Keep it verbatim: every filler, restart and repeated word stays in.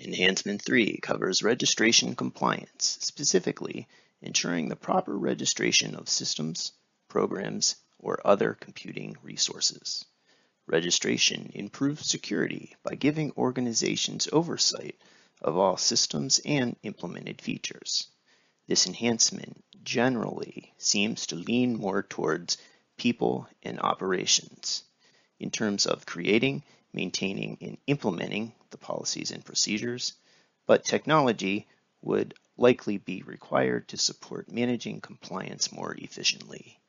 Enhancement three covers registration compliance, specifically ensuring the proper registration of systems, programs, or other computing resources. Registration improves security by giving organizations oversight of all systems and implemented features. This enhancement generally seems to lean more towards people and operations in terms of creating, maintaining, and implementing the policies and procedures, but technology would likely be required to support managing compliance more efficiently.